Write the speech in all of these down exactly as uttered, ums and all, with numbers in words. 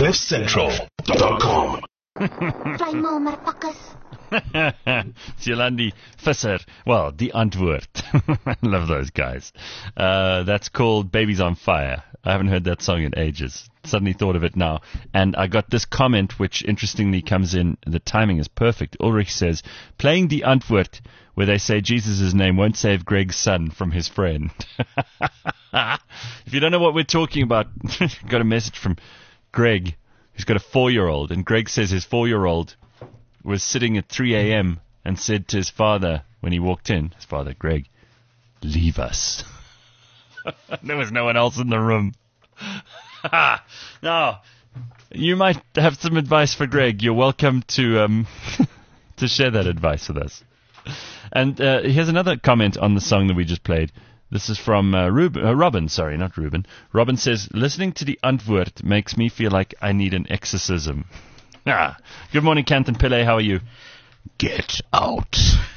cliff central dot com. Yolandi Visser. Well, the Antwoord. I love those guys. Uh, that's called Babies on Fire. I haven't heard that song in ages. Suddenly thought of it now. And I got this comment, which interestingly comes in. The timing is perfect. Ulrich says, playing the Antwoord, where they say Jesus' name won't save Greg's son from his friend. If you don't know what we're talking about, got a message from Greg, who's got a four-year-old. And Greg says his four-year-old was sitting at three a.m. and said to his father when he walked in, his father, Greg, leave us. There was no one else in the room. Now, you might have some advice for Greg. You're welcome to um, to share that advice with us. And uh, here's another comment on the song that we just played. This is from uh, Ruben, uh, Robin, sorry, not Ruben. Robin says, listening to the Antwoord makes me feel like I need an exorcism. Ah. Good morning, Canton Pillay. How are you? Get out.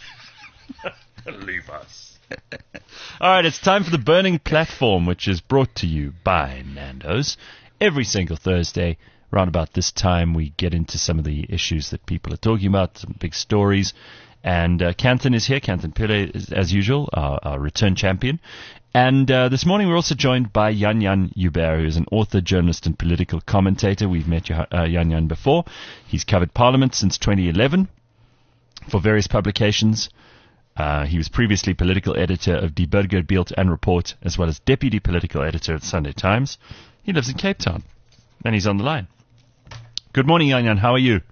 Leave us. All right, it's time for the Burning Platform, which is brought to you by Nando's. Every single Thursday, around about this time, we get into some of the issues that people are talking about, some big stories. And uh, Canton is here. Canton Pillay, is, as usual, our, our return champion. And uh, this morning we're also joined by Jan Jan Joubert, who is an author, journalist, and political commentator. We've met uh, Jan Jan before. He's covered Parliament since twenty eleven for various publications. Uh, he was previously political editor of Die Burger Beeld and Report, as well as deputy political editor at Sunday Times. He lives in Cape Town, and he's on the line. Good morning, Jan Jan. How are you?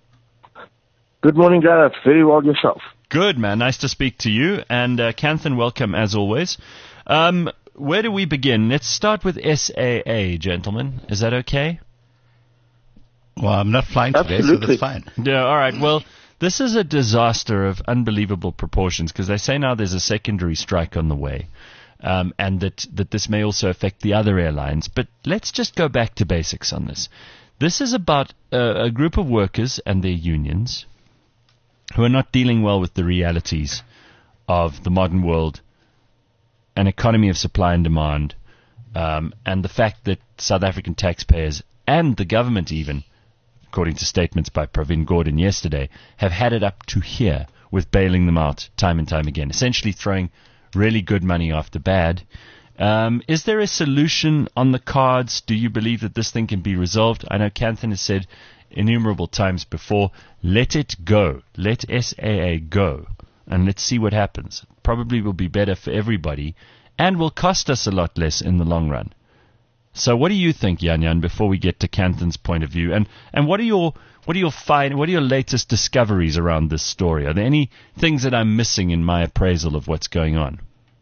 Good morning, Gareth. Very well yourself. Good, man. Nice to speak to you. And uh, Canton, welcome as always. Um, where do we begin? Let's start with S A A, gentlemen. Is that okay? Well, I'm not flying today, Absolutely. so that's fine. Yeah, all right. Well, this is a disaster of unbelievable proportions, because they say now there's a secondary strike on the way, um, and that, that this may also affect the other airlines. But let's just go back to basics on this. This is about a, a group of workers and their unions who are not dealing well with the realities of the modern world, an economy of supply and demand, um, and the fact that South African taxpayers and the government even, according to statements by Pravin Gordhan yesterday, have had it up to here with bailing them out time and time again, essentially throwing really good money after bad. Um, is there a solution on the cards? Do you believe that this thing can be resolved? I know Canton has said innumerable times before, let it go. Let S A A go. And let's see what happens. Probably will be better for everybody and will cost us a lot less in the long run. So what do you think, Jan Jan, before we get to Canton's point of view? And and what are your what are your fine what are your latest discoveries around this story? Are there any things that I'm missing in my appraisal of what's going on?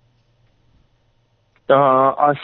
Uh, I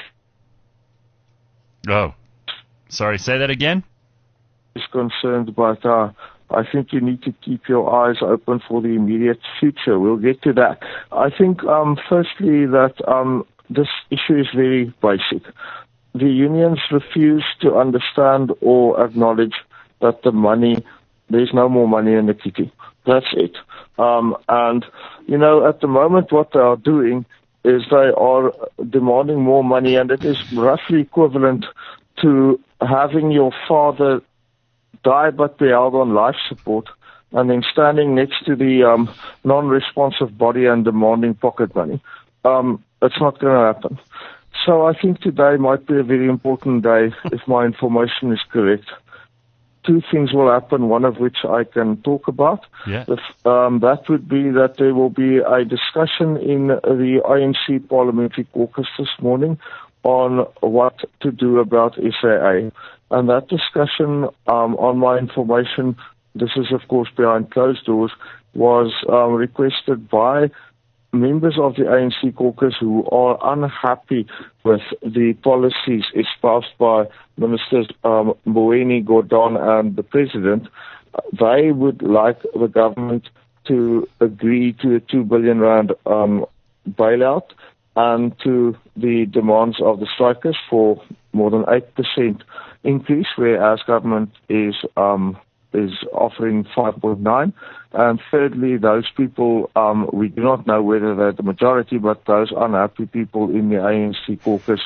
Oh. Sorry, say that again? is concerned, but uh, I think you need to keep your eyes open for the immediate future. We'll get to that. I think, um, firstly, that um, this issue is very basic. The unions refuse to understand or acknowledge that the money, there's no more money in the kitty. That's it. Um, and, you know, at the moment what they are doing is they are demanding more money, and it is roughly equivalent to having your father die but be held on life support, and then standing next to the um, non-responsive body and demanding pocket money. Um, it's not going to happen. So I think today might be a very important day, if my information is correct. Two things will happen, one of which I can talk about. Yeah. The, um, that would be that there will be a discussion in the I N C Parliamentary Caucus this morning on what to do about S A A. And that discussion, um, on my information, this is of course behind closed doors, was um, requested by members of the A N C caucus who are unhappy with the policies espoused by Ministers um, Mboweni, Gordhan and the President. They would like the government to agree to a two billion rand um, bailout and to the demands of the strikers for more than eight percent increase, whereas government is um, is offering five point nine. And thirdly, those people, um, we do not know whether they're the majority, but those unhappy people in the A N C caucus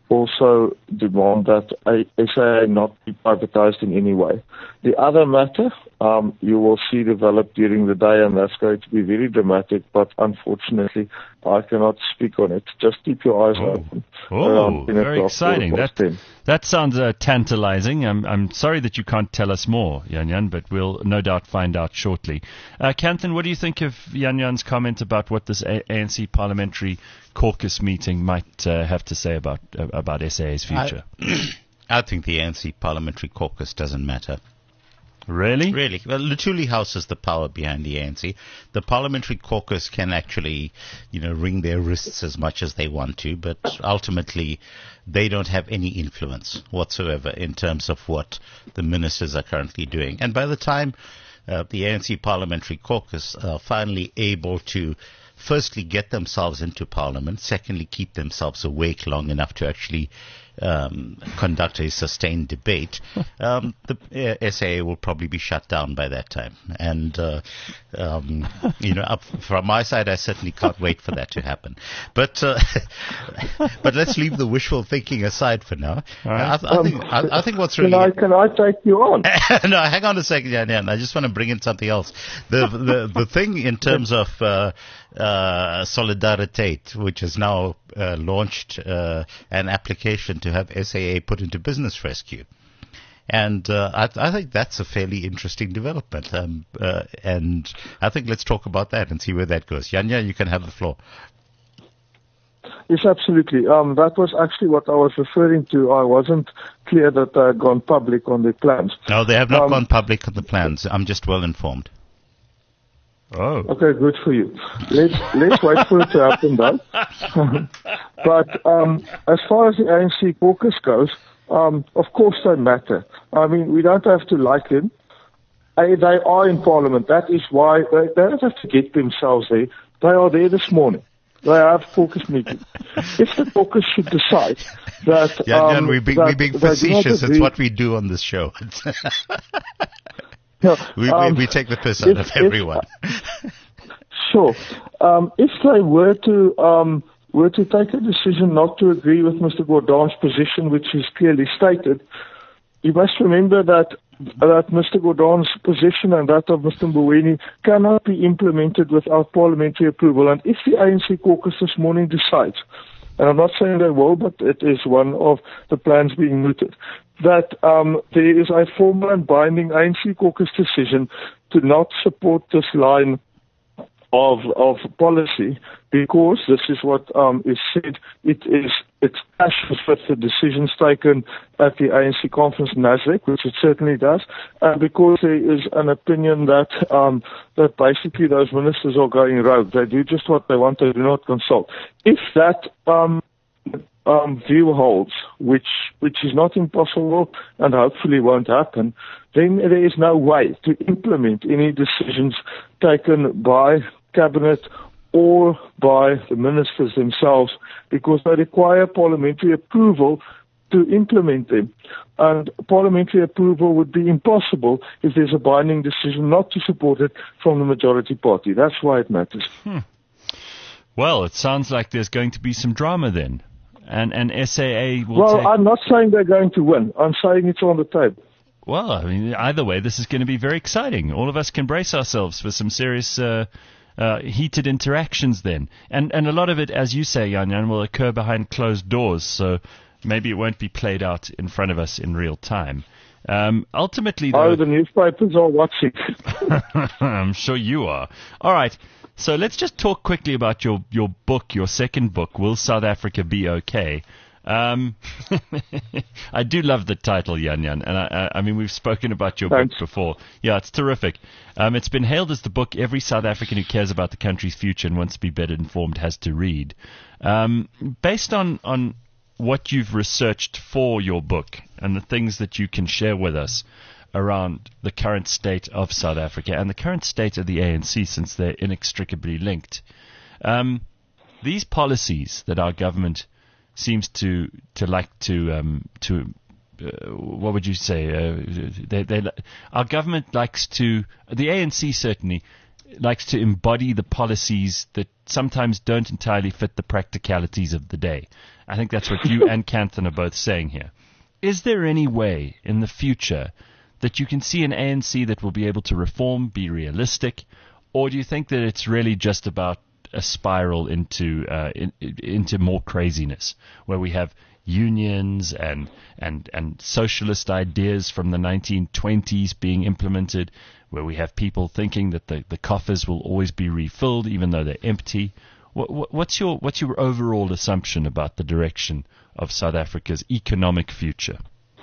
also demand that S A A not be privatized in any way. The other matter um, you will see develop during the day, and that's going to be very dramatic, but unfortunately I cannot speak on it. Just keep your eyes Oh, open. oh ten very o'clock, exciting. quarter That, past ten. that sounds uh, tantalizing. I'm, I'm sorry that you can't tell us more, Yan Yan, but we'll no doubt find out shortly. Uh, Kanthan, what do you think of Yan Yan's comment about what this A- ANC parliamentary caucus meeting might uh, have to say about uh, about S A A's future? I, I think the A N C parliamentary caucus doesn't matter. Really? Really. Well, Luthuli House is the power behind the A N C. The parliamentary caucus can actually, you know, wring their wrists as much as they want to, but ultimately they don't have any influence whatsoever in terms of what the ministers are currently doing. And by the time uh, the A N C parliamentary caucus are finally able to firstly get themselves into parliament, secondly keep themselves awake long enough to actually um, conduct a sustained debate, um, the uh, S A A will probably be shut down by that time. And, uh, um, you know, up from my side, I certainly can't wait for that to happen. But uh, but let's leave the wishful thinking aside for now. Right. I, th- I, think, I, I think what's really... Can I, can I take you on? No, hang on a second, Jan Jan. I just want to bring in something else. The the, the thing in terms of uh, uh, Solidariteit, which has now uh, launched uh, an application to have S A A put into business rescue. And uh, I, th- I think that's a fairly interesting development. Um, uh, and I think let's talk about that and see where that goes. Jan Jan, you can have the floor. Yes, absolutely. Um, that was actually what I was referring to. I wasn't clear that they had gone public on their plans. No, they have not Um, gone public on the plans. I'm just well informed. Oh. Okay, good for you. Let's let's wait for it to happen, though. But um, as far as the A N C caucus goes, um, of course they matter. I mean, we don't have to like them. Uh, They are in Parliament. That is why they, they don't have to get themselves there. They are there this morning. They have caucus meeting. If the caucus should decide that Jan Jan, um, we're being, that we're being they do not facetious. It's agree- what we do on this show. Yeah, we, um, we, we take the piss out if- of if- everyone. Sure. Um, if they were to um, were to take a decision not to agree with Mister Gordon's position, which is clearly stated, you must remember that that Mister Gordon's position and that of Mister Mboweni cannot be implemented without parliamentary approval. And if the A N C caucus this morning decides, and I'm not saying they will, but it is one of the plans being mooted, that um, there is a formal and binding A N C caucus decision to not support this line of of policy, because this is what um, is said. It is it clashes with the decisions taken at the A N C conference in Nasrec, which it certainly does, and because there is an opinion that um, that basically those ministers are going rogue. They do just what they want. They do not consult. If that um, um, view holds, which which is not impossible and hopefully won't happen, then there is no way to implement any decisions taken by Cabinet or by the ministers themselves, because they require parliamentary approval to implement them. And parliamentary approval would be impossible if there's a binding decision not to support it from the majority party. That's why it matters. Hmm. Well, it sounds like there's going to be some drama then. And and S A A will Well, take... I'm not saying they're going to win. I'm saying it's on the table. Well, I mean, either way, this is going to be very exciting. All of us can brace ourselves for some serious uh, uh, heated interactions then. And and a lot of it, as you say, Jan Jan, will occur behind closed doors, so maybe it won't be played out in front of us in real time. Um, ultimately, though... Oh, the newspapers are watching. I'm sure you are. All right. So let's just talk quickly about your, your book, your second book, Will South Africa Be Okay? Um, I do love the title, Jan Jan, and I, I, I mean, we've spoken about your Thanks. book before. Yeah, it's terrific. Um, it's been hailed as the book every South African who cares about the country's future and wants to be better informed has to read. Um, based on, on what you've researched for your book and the things that you can share with us around the current state of South Africa and the current state of the A N C, since they're inextricably linked, um, these policies that our government seems to to like to um, to uh, what would you say? Uh, they, they our government likes to the A N C certainly likes to embody the policies that sometimes don't entirely fit the practicalities of the day. I think that's what you and Kanthan are both saying here. Is there any way in the future that you can see an A N C that will be able to reform, be realistic, or do you think that it's really just about a spiral into uh, in, into more craziness, where we have unions and and and socialist ideas from the nineteen twenties being implemented, where we have people thinking that the, the coffers will always be refilled even though they're empty? What, what's your what's your overall assumption about the direction of South Africa's economic future?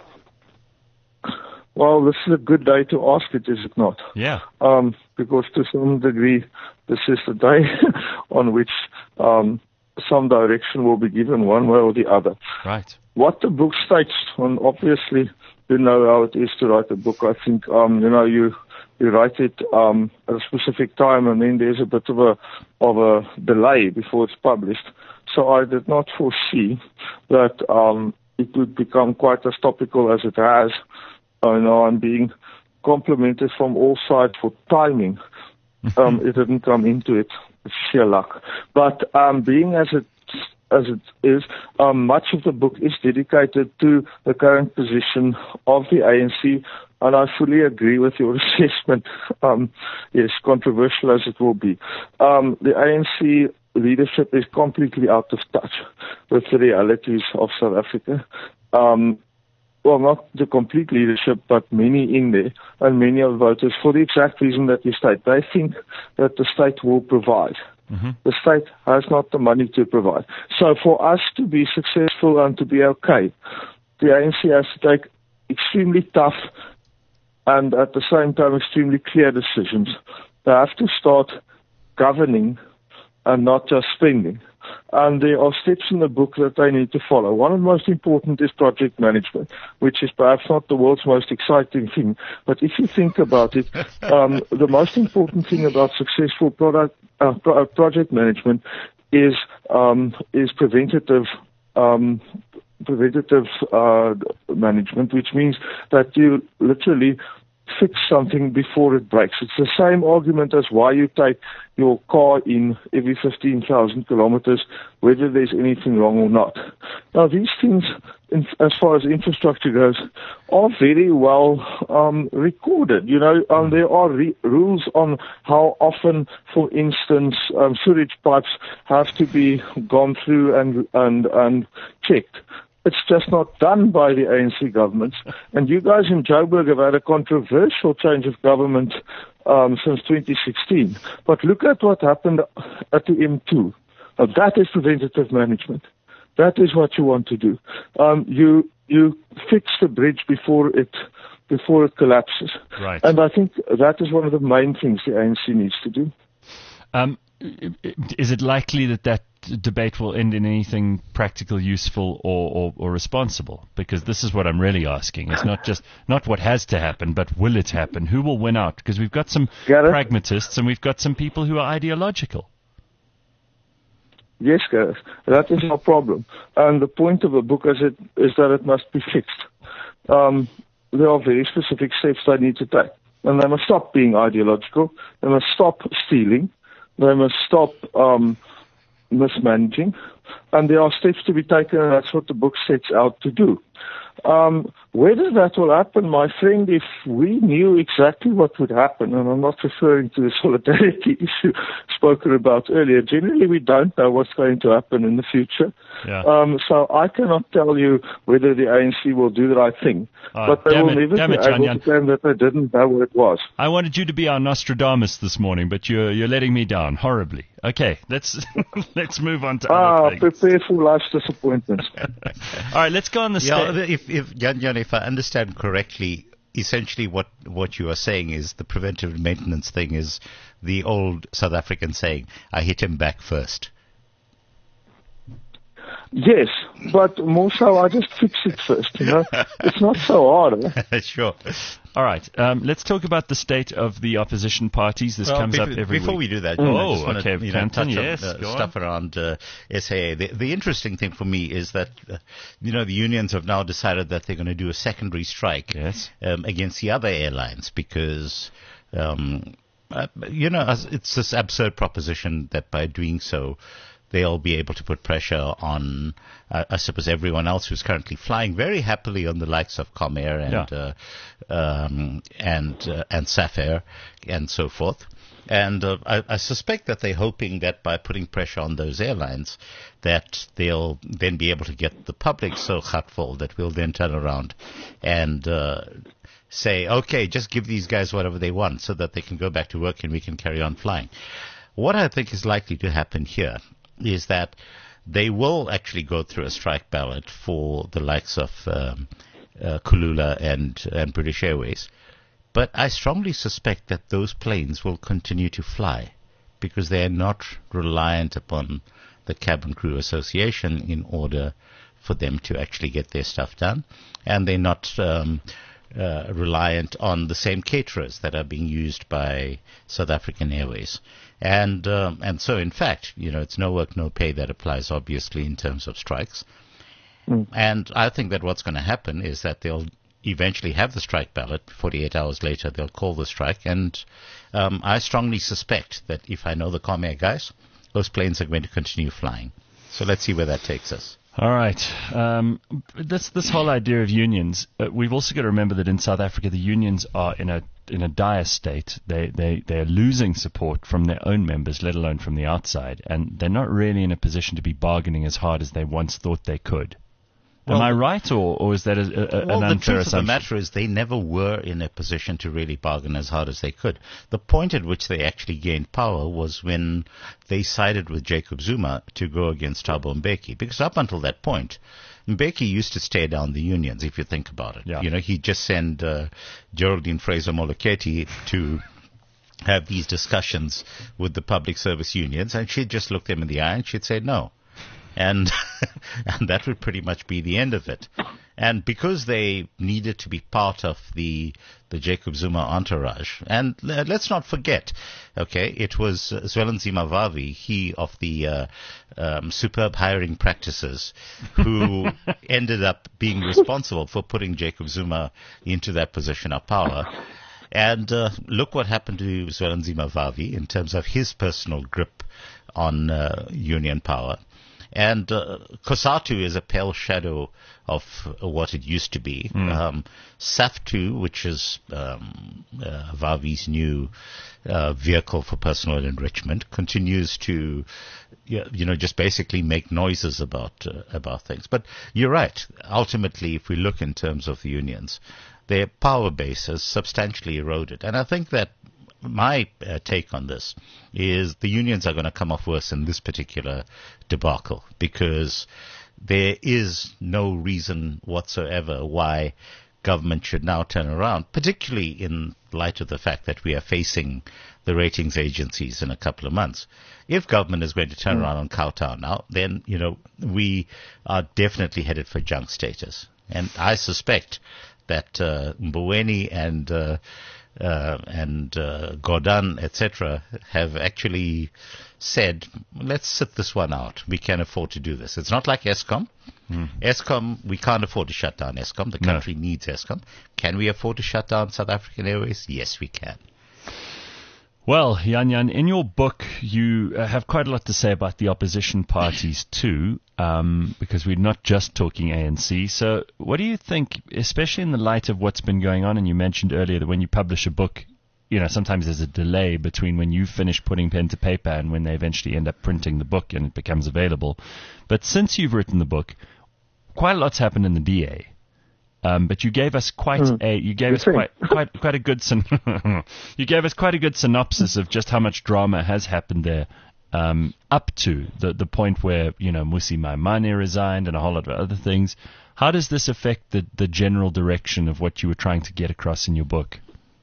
Well, this is a good day to ask it, is it not? Yeah. Um, because to some degree, this is the day on which um, some direction will be given one way or the other. Right. What the book states, and obviously you know how it is to write a book. I think, um, you know, you you write it um, at a specific time, and then there's a bit of a of a delay before it's published. So I did not foresee that um, it would become quite as topical as it has. I know I'm being complimented from all sides for timing. Um, it didn't come into it. It's sheer luck. But um, being as it as it is, um, much of the book is dedicated to the current position of the A N C, and I fully agree with your assessment. Um, yes, controversial as it will be. Um, the A N C leadership is completely out of touch with the realities of South Africa. Um, Well, not the complete leadership, but many in there, and many of the voters, for the exact reason that you state. They think that the state will provide. Mm-hmm. The state has not the money to provide. So for us to be successful and to be okay, the A N C has to take extremely tough and at the same time extremely clear decisions. They have to start governing and not just spending. And there are steps in the book that they need to follow. One of the most important is project management, which is perhaps not the world's most exciting thing. But if you think about it, um, the most important thing about successful product uh, pro- project management is um, is preventative um, preventative uh, management, which means that you literally fix something before it breaks. It's the same argument as why you take your car in every fifteen thousand kilometers, whether there's anything wrong or not. Now, these things, in, as far as infrastructure goes, are very well um, recorded. You know, um, there are re- rules on how often, for instance, um, sewage pipes have to be gone through and and and checked. It's just not done by the A N C governments. And you guys in Joburg have had a controversial change of government um, since twenty sixteen. But look at what happened at the M two. Now, that is preventative management. That is what you want to do. Um, you you fix the bridge before it before it collapses. Right. And I think that is one of the main things the A N C needs to do. Um, is it likely that that debate will end in anything practical, useful, or, or, or responsible? Because this is what I'm really asking. It's not just not what has to happen, but will it happen? Who will win out? Because we've got some pragmatists and we've got some people who are ideological. Yes, Gareth, that is no problem. And the point of a book is, it, is that it must be fixed. Um, there are very specific steps they need to take. And they must stop being ideological. They must stop stealing. They must stop um, mismanaging. And there are steps to be taken, and that's what the book sets out to do. Um, whether that will happen, my friend, if we knew exactly what would happen, and I'm not referring to the solidarity issue spoken about earlier, generally we don't know what's going to happen in the future. Yeah. Um, so I cannot tell you whether the A N C will do the right thing. Oh, but they will it, never be it, able Jan, to claim that they didn't know what it was. I wanted you to be our Nostradamus this morning, but you're, you're letting me down horribly. Okay, let's let's move on to ah, other things. Prepare for life's disappointments. All right, let's go on the yeah, stage. If, if, Jan, Jan, if I understand correctly, essentially what, what you are saying is the preventive maintenance thing is the old South African saying, I hit him back first. Yes, but more so I just fix it first, you know. It's not so hard. Eh? Sure. All right, um, let's talk about the state of the opposition parties. This well, comes before, up every before week. we do that, oh, I just want okay, to you know, Kanthan, touch yes, on uh, go stuff on. around uh, S A A. The, the interesting thing for me is that, uh, you know, the unions have now decided that they're going to do a secondary strike yes. um, against the other airlines because... Um, Uh, you know, it's this absurd proposition that by doing so, they'll be able to put pressure on, uh, I suppose, everyone else who's currently flying very happily on the likes of Comair and yeah. uh, um, and uh, and Safair and so forth. And uh, I, I suspect that they're hoping that by putting pressure on those airlines, that they'll then be able to get the public so hurtful that we'll then turn around and uh, say, okay, just give these guys whatever they want so that they can go back to work and we can carry on flying. What I think is likely to happen here is that they will actually go through a strike ballot for the likes of um, uh, Kulula and, and British Airways. But I strongly suspect that those planes will continue to fly because they are not reliant upon the Cabin Crew Association in order for them to actually get their stuff done. And they're not um, uh, reliant on the same caterers that are being used by South African Airways. And um, and so, in fact, you know, it's no work, no pay that applies, obviously, in terms of strikes. Mm. And I think that what's going to happen is that they'll eventually have the strike ballot. forty-eight hours later, they'll call the strike. And um, I strongly suspect that if I know the Comair guys, those planes are going to continue flying. So let's see where that takes us. All right. Um, this this whole idea of unions, uh, we've also got to remember that in South Africa, the unions are in a in a dire state. They they they're losing support from their own members, let alone from the outside, and they're not really in a position to be bargaining as hard as they once thought they could. Am well, I right, or, or is that a, a, well, an unfair assumption? Well, the truth of the matter is they never were in a position to really bargain as hard as they could. The point at which they actually gained power was when they sided with Jacob Zuma to go against Thabo Mbeki, because up until that point, Mbeki used to stare down the unions, if you think about it. Yeah. You know, he'd just send uh, Geraldine Fraser-Moleketi to have these discussions with the public service unions, and she'd just look them in the eye and she'd say no. And and that would pretty much be the end of it. And because they needed to be part of the the Jacob Zuma entourage, and let's not forget, okay, it was Zwelinzima Vavi, he of the uh, um, superb hiring practices, who ended up being responsible for putting Jacob Zuma into that position of power. And uh, look what happened to Zwelinzima Vavi in terms of his personal grip on uh, union power. And uh, COSATU is a pale shadow of uh, what it used to be. Mm. Um, SAFTU, which is um, uh, Vavi's new uh, vehicle for personal enrichment, continues to, you know, just basically make noises about uh, about things. But you're right. Ultimately, if we look in terms of the unions, their power base has substantially eroded. And I think that my uh, take on this is the unions are going to come off worse in this particular debacle because there is no reason whatsoever why government should now turn around, particularly in light of the fact that we are facing the ratings agencies in a couple of months. If government is going to turn mm. around on Kowtow now, then, you know, we are definitely headed for junk status. And I suspect that uh, Mboweni and uh, Uh, and uh, Gordhan, et cetera, have actually said, let's sit this one out. We can afford to do this. It's not like Eskom. Mm. Eskom, we can't afford to shut down Eskom. The country no. needs Eskom. Can we afford to shut down South African Airways? Yes, we can. Well, Jan Jan, in your book, you uh, have quite a lot to say about the opposition parties too, um, because we're not just talking A N C. So what do you think, especially in the light of what's been going on, and you mentioned earlier that when you publish a book, you know, sometimes there's a delay between when you finish putting pen to paper and when they eventually end up printing the book and it becomes available. But since you've written the book, quite a lot's happened in the D A. Um, but you gave us quite mm. a you gave us quite quite quite a good syn- you gave us quite a good synopsis of just how much drama has happened there, um, up to the the point where, you know, Musi Maimane resigned and a whole lot of other things. How does this affect the the general direction of what you were trying to get across in your book?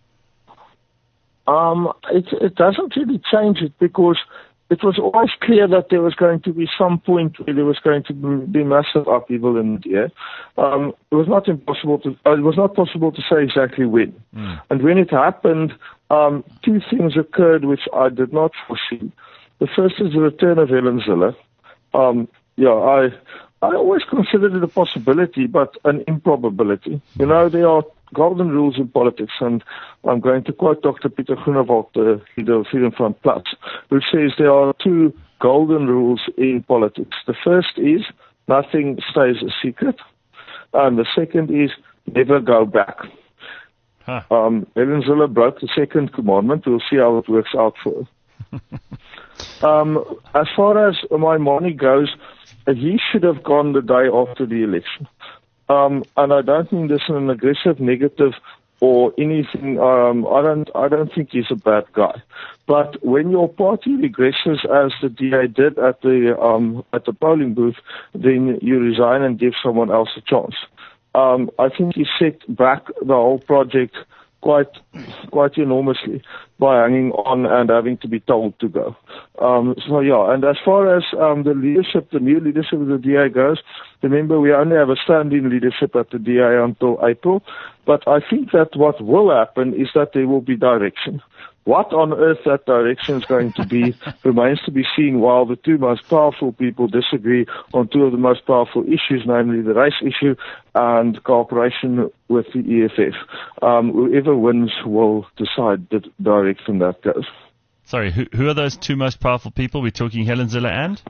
Um, it it doesn't really change it because it was always clear that there was going to be some point where there was going to be massive upheaval in India. Um, it was not impossible to. Uh, it was not possible to say exactly when. Mm. And when it happened, um, two things occurred which I did not foresee. The first is the return of Helen Zille. Um, yeah, I I always considered it a possibility, but an improbability. You know, there are golden rules in politics, and I'm going to quote Doctor Peter Groenewald, the leader of Freedom Front Plus, who says there are two golden rules in politics. The first is nothing stays a secret, and the second is never go back. Huh. Um, Helen Zille broke the second commandment. We'll see how it works out for her. um, as far as Maimane goes, he should have gone the day after the election. Um, and I don't mean this in an aggressive, negative, or anything. Um, I don't. I don't think he's a bad guy. But when your party regresses, as the D A did at the um, at the polling booth, then you resign and give someone else a chance. Um, I think he set back the whole project quite quite enormously by hanging on and having to be told to go. Um, so yeah, and as far as um, the leadership, the new leadership of the D A goes, remember we only have a stand-in leadership at the D A until April, but I think that what will happen is that there will be direction. What on earth that direction is going to be remains to be seen, while the two most powerful people disagree on two of the most powerful issues, namely the race issue and cooperation with the E F F. Um, whoever wins will decide the direction that goes. Sorry, who, who are those two most powerful people? We're talking Helen Zille and?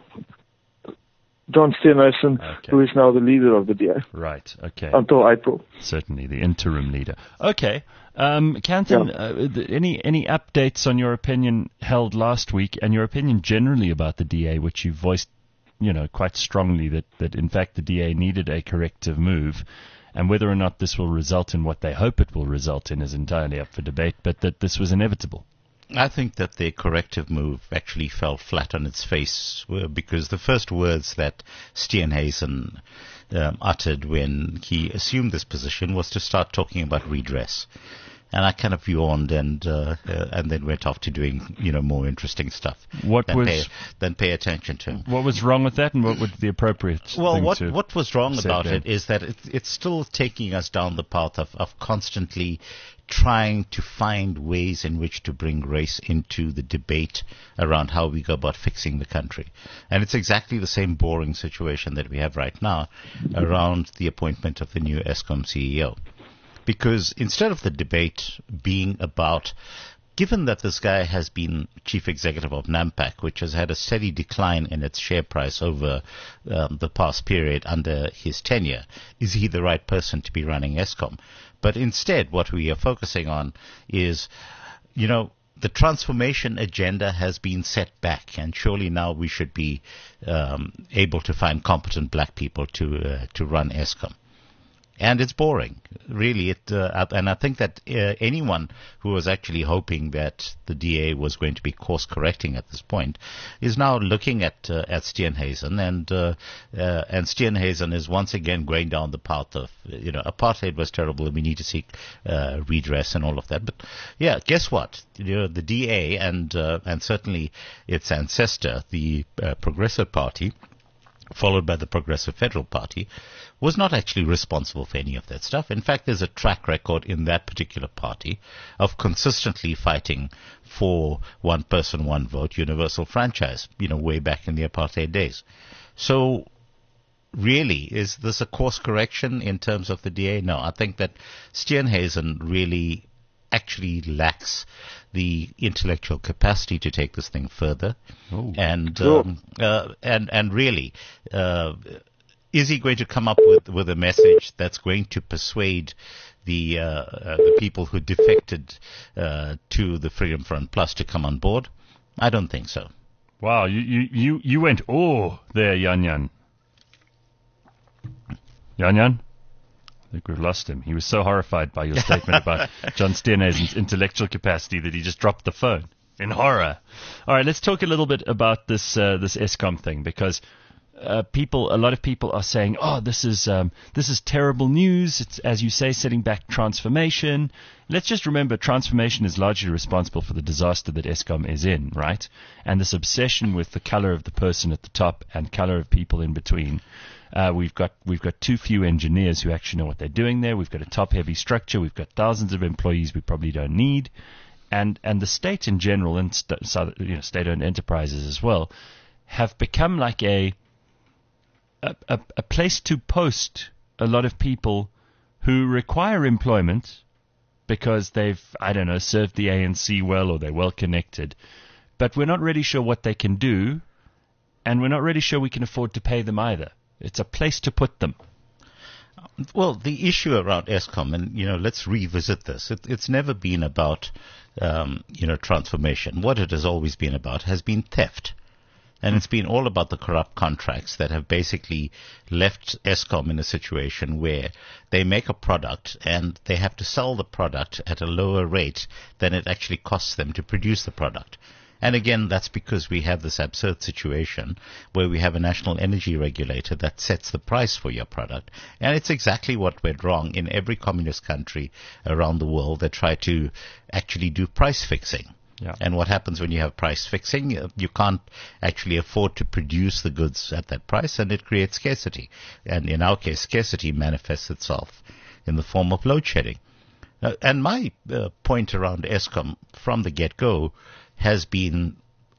John Steenhuisen, okay. who is now the leader of the D A. Right, okay. Until April. Certainly, the interim leader. Okay. Um, Kanthan, Yeah. uh, th- any any updates on your opinion held last week and your opinion generally about the D A, which you voiced, you know, quite strongly that, that in fact the D A needed a corrective move, and whether or not this will result in what they hope it will result in is entirely up for debate, but that this was inevitable. I think that the corrective move actually fell flat on its face uh, because the first words that Steenhuisen um, uttered when he assumed this position was to start talking about redress. And I kind of yawned and uh, uh, and then went off to doing, you know, more interesting stuff. What than was pay, than pay attention to him. What was wrong with that, and what would the appropriate Well, thing what to what was wrong say about then? it is that it, it's still taking us down the path of, of constantly trying to find ways in which to bring race into the debate around how we go about fixing the country. And it's exactly the same boring situation that we have right now around the appointment of the new Eskom C E O. Because instead of the debate being about, given that this guy has been chief executive of Nampak, which has had a steady decline in its share price over um, the past period under his tenure, is he the right person to be running Eskom? But instead, what we are focusing on is, you know, the transformation agenda has been set back, and surely now we should be um, able to find competent black people to uh, to run Eskom. And it's boring, really. It uh, and I think that uh, anyone who was actually hoping that the D A was going to be course correcting at this point is now looking at uh, at Steenhuisen, and uh, uh, and Steenhuisen is once again going down the path of, you know, apartheid was terrible and we need to seek uh, redress and all of that. But yeah, guess what? You know, the D A and uh, and certainly its ancestor, the uh, Progressive Party, followed by the Progressive Federal Party, was not actually responsible for any of that stuff. In fact, there's a track record in that particular party of consistently fighting for one person, one vote, universal franchise, you know, way back in the apartheid days. So, really, is this a course correction in terms of the D A? No, I think that Steenhuisen really actually lacks the intellectual capacity to take this thing further. Ooh. And, Sure. um, uh, and, and really, uh, is he going to come up with, with a message that's going to persuade the, uh, uh, the people who defected, uh, to the Freedom Front Plus to come on board? I don't think so. Wow, you, you, you, you went, oh, there, Yan Yan. Yan Yan? I think we've lost him. He was so horrified by your statement about John Steenhuisen's intellectual capacity that he just dropped the phone in horror. All right, let's talk a little bit about this uh, this Eskom thing, because uh, people, a lot of people are saying, "Oh, this is um, this is terrible news." It's, as you say, setting back transformation. Let's just remember, transformation is largely responsible for the disaster that Eskom is in, right? And this obsession with the color of the person at the top and color of people in between. Uh, we've got we've got too few engineers who actually know what they're doing there. We've got a top-heavy structure. We've got thousands of employees we probably don't need, and and the state in general, and st- you know, state-owned enterprises as well, have become like a a, a, a place to post a lot of people who require employment because they've, I don't know, served the A N C well or they're well connected. But we're not really sure what they can do, and we're not really sure we can afford to pay them either. It's a place to put them. Well, the issue around Eskom, and, you know, let's revisit this. It, it's never been about, um, you know, transformation. What it has always been about has been theft. And it's been all about the corrupt contracts that have basically left Eskom in a situation where they make a product and they have to sell the product at a lower rate than it actually costs them to produce the product. And again, that's because we have this absurd situation where we have a national energy regulator that sets the price for your product. And it's exactly what went wrong in every communist country around the world that try to actually do price fixing. Yeah. And what happens when you have price fixing? You can't actually afford to produce the goods at that price, and it creates scarcity. And in our case, scarcity manifests itself in the form of load shedding. Uh, and my uh, point around Eskom from the get-go has been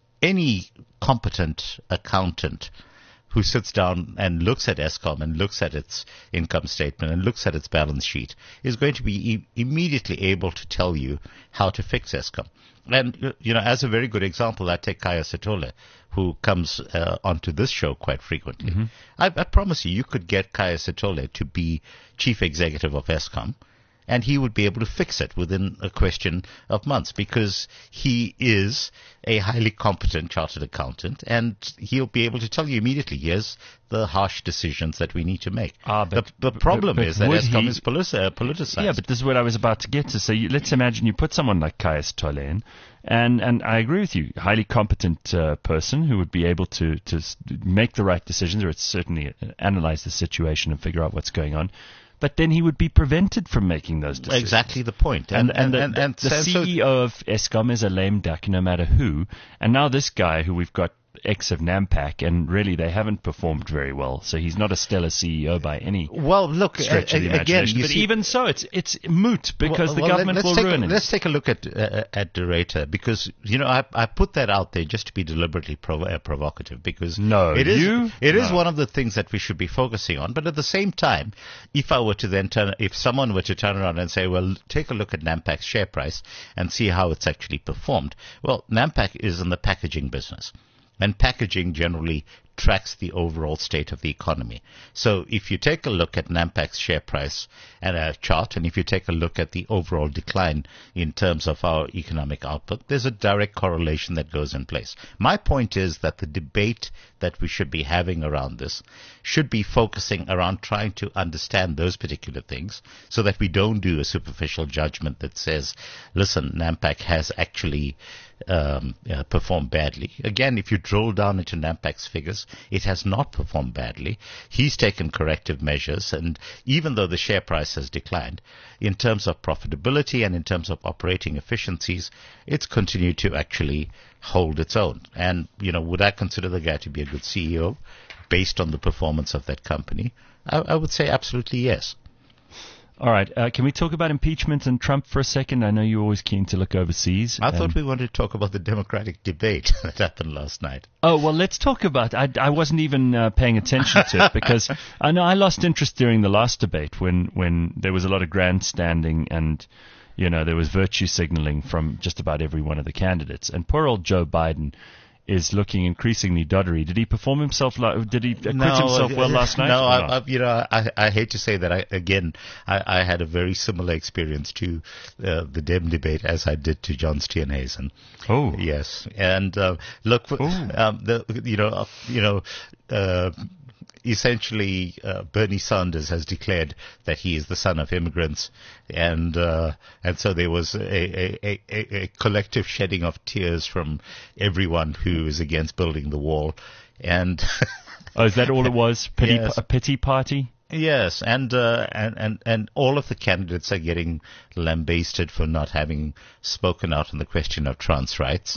any competent accountant who sits down and looks at Eskom and looks at its income statement and looks at its balance sheet is going to be e- immediately able to tell you how to fix Eskom. And, you know, as a very good example, I take Khaya Sithole, who comes uh, onto this show quite frequently. Mm-hmm. I, I promise you, you could get Khaya Sithole to be chief executive of Eskom, and he would be able to fix it within a question of months because he is a highly competent chartered accountant, and he'll be able to tell you immediately, here's the harsh decisions that we need to make. Ah, but, the, the problem but, but is that Eskom he, is polici- uh, politicized. Yeah, but this is what I was about to get to. So you, let's imagine you put someone like Khaya Sithole in, and, and I agree with you, highly competent uh, person who would be able to, to make the right decisions, or it's certainly analyze the situation and figure out what's going on. But then he would be prevented from making those decisions. Exactly the point. And, and, and, and, the, and, the, and the so C E O of Eskom is a lame duck no matter who. And now this guy who we've got ex of Nampak, and really they haven't performed very well. So he's not a stellar C E O by any well, look, stretch uh, of the again, imagination. you but see, even so, it's it's moot because well, the well, government let's will take ruin a, it. Let's take a look at uh, at Durator, because, you know, I, I put that out there just to be deliberately prov- uh, provocative, because no, it is you? it is no. one of the things that we should be focusing on. But at the same time, if I were to then turn, if someone were to turn around and say, well, take a look at Nampak's share price and see how it's actually performed. Well, Nampak is in the packaging business. And packaging generally tracks the overall state of the economy. So if you take a look at Nampak's share price and a chart, and if you take a look at the overall decline in terms of our economic output, there's a direct correlation that goes in place. My point is that the debate that we should be having around this should be focusing around trying to understand those particular things so that we don't do a superficial judgment that says, listen, Nampak has actually Um, uh, performed badly. Again, if you drill down into Nampak's figures, it has not performed badly. He's taken corrective measures, and even though the share price has declined, in terms of profitability and in terms of operating efficiencies, it's continued to actually hold its own. And, you know, would I consider the guy to be a good C E O based on the performance of that company? I, I would say absolutely yes. All right. Uh, can we talk about impeachment and Trump for a second? I know you're always keen to look overseas. I um, thought we wanted to talk about the Democratic debate that happened last night. Oh, well, let's talk about I, I wasn't even uh, paying attention to it because I know I lost interest during the last debate when, when there was a lot of grandstanding and, you know, there was virtue signaling from just about every one of the candidates. And poor old Joe Biden is looking increasingly doddery. Did he perform himself? Like, did he acquit no, himself well last night? No, I, I, you know, I, I hate to say that. I, again, I, I had a very similar experience to uh, the Dem debate as I did to John Steenhuisen. Oh, yes, and uh, look, um, the you know, uh, you know. Uh, Essentially, uh, Bernie Sanders has declared that he is the son of immigrants, and uh, and so there was a, a, a, a collective shedding of tears from everyone who is against building the wall. And oh, is that all it was? Pity, yes. A pity party? Yes, and, uh, and and and all of the candidates are getting lambasted for not having spoken out on the question of trans rights,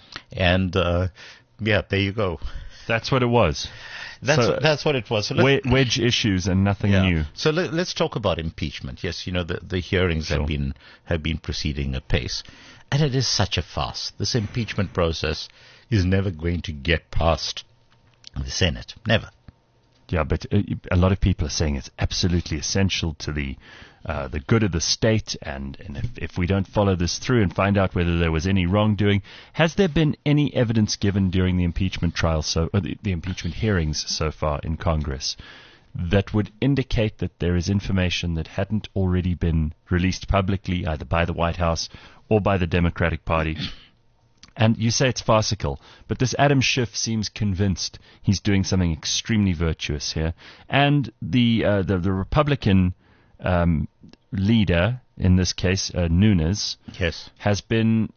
and uh, yeah, there you go. That's what it was. That's so, what, that's what it was. So we- wedge issues and nothing yeah. new. So let, let's talk about impeachment. Yes, you know the the hearings Sure. have been have been proceeding apace, and it is such a farce. This impeachment process is never going to get past the Senate. Never. Yeah, but uh, a lot of people are saying it's absolutely essential to the uh, the good of the state, and, and if, if we don't follow this through and find out whether there was any wrongdoing, has there been any evidence given during the impeachment trial, so or the, the impeachment hearings so far in Congress, that would indicate that there is information that hadn't already been released publicly, either by the White House or by the Democratic Party? And you say it's farcical, but this Adam Schiff seems convinced he's doing something extremely virtuous here. And the uh, the, the Republican um, leader, in this case, uh, Nunes, Yes. has been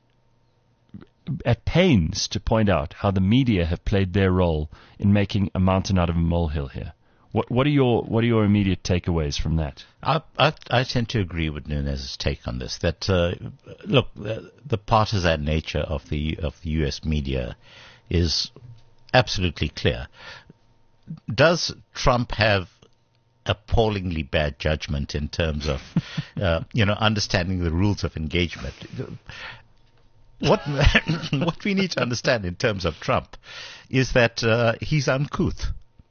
at pains to point out how the media have played their role in making a mountain out of a molehill here. What, what are your what are your immediate takeaways from that? I, I, I tend to agree with Nunes' take on this. That uh, look, uh, the partisan nature of the of the U S media is absolutely clear. Does Trump have appallingly bad judgment in terms of uh, you know understanding the rules of engagement? What what we need to understand in terms of Trump is that uh, he's uncouth.